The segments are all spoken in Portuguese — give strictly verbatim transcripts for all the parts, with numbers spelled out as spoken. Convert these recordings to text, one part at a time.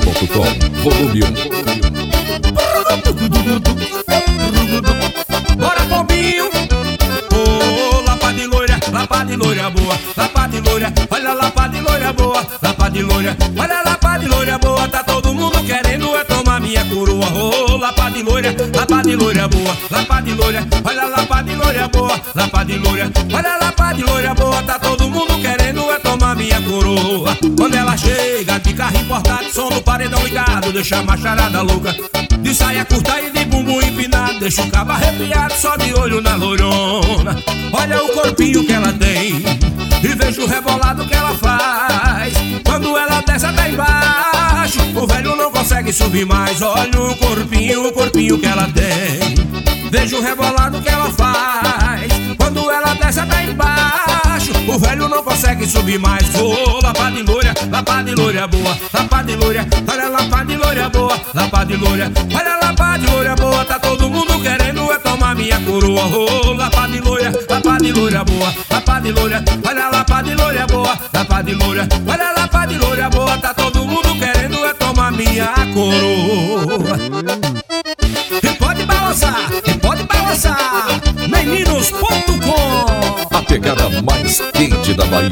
ponto com, volume um. Bora, pombinho! Ô, lapa de loira, lapa de loira boa, lapa de loira, olha a lapa de loira boa, lapa de loira, olha a lapa de loira boa, tá todo mundo querendo é tomar minha coroa. Ô, lapa de loira, lapa de loira boa, lapa de loira, olha a lapa de loira boa, lapa de loira, olha a lapa de loira boa, tá todo mundo querendo é tomar minha coroa. Quando ela chega de carro importado, som do paredão ligado, deixa a macharada louca. De saia curta e de bumbum empinado, deixa o cabo arrepiado só de olho na loirona. Olha o corpinho que ela tem e veja o rebolado que ela faz. Quando ela desce até embaixo, o velho não consegue subir mais. Olha o corpinho, o corpinho que ela tem, veja o rebolado que ela faz. Quando ela desce até embaixo, o velho não consegue subir mais. Ô, lapa de loira, lapa de loira boa, lapa de loira, olha a lapa de loira boa, lapa de loira, olha a lapa de loira boa, tá todo mundo querendo é tomar minha coroa. Ô, lapa de loira, lapa de loira boa, lapa de loira, olha a lapa de loira boa, lapa de loira, olha a lapa de loira boa, tá todo mundo querendo é tomar minha coroa. E pode balançar, e pode balançar, meninos ponto com, a pegada mais quente da Bahia.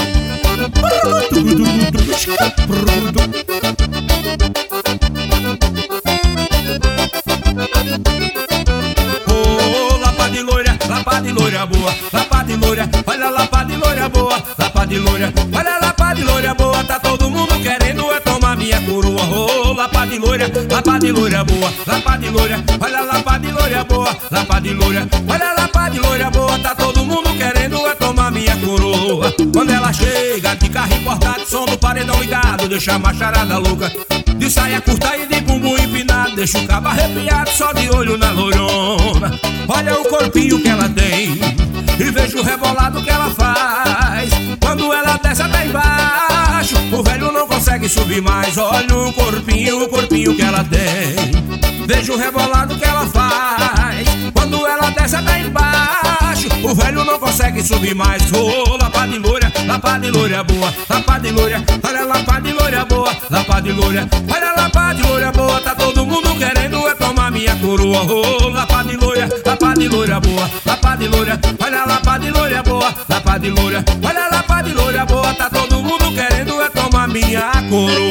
Oh, lapa de loira, lapa de loira boa, lapa de loira, olha a lapa de loira boa, lapa de loira, olha a lapa de loira boa, tá todo mundo querendo é tomar minha coroa. Oh, lapa de loira, lapa de loira boa, lapa de loira, olha a lapa de loira boa, lapa de loira, olha a lapa de loira boa, tá todo mundo querendo é tomar minha coroa. Quando ela chega de carro importado, som do paredão ligado, deixa a macharada louca. De saia curta e de bumbum empinado, deixa o cabo arrepiado só de olho na loirona. Olha o corpinho que ela tem e veja o rebolado que ela faz. Quando ela desce até embaixo, o velho não consegue subir mais. Olha o corpinho, o corpinho que ela tem, veja o rebolado que ela faz. Quando ela desce até embaixo, o velho não consegue subir mais. Ô, lapa de loira, lapa de loira boa, lapa de loira, olha a lapa de loira boa, lapa de loira, olha a lapa de loira boa, tá todo mundo querendo é tomar minha coroa. Ô, lapa de loira, lapa de loira boa, lapa de loira, olha a lapa de loira boa, lapa de loira, olha a lapa de loira boa, tá todo mundo querendo é tomar minha coroa.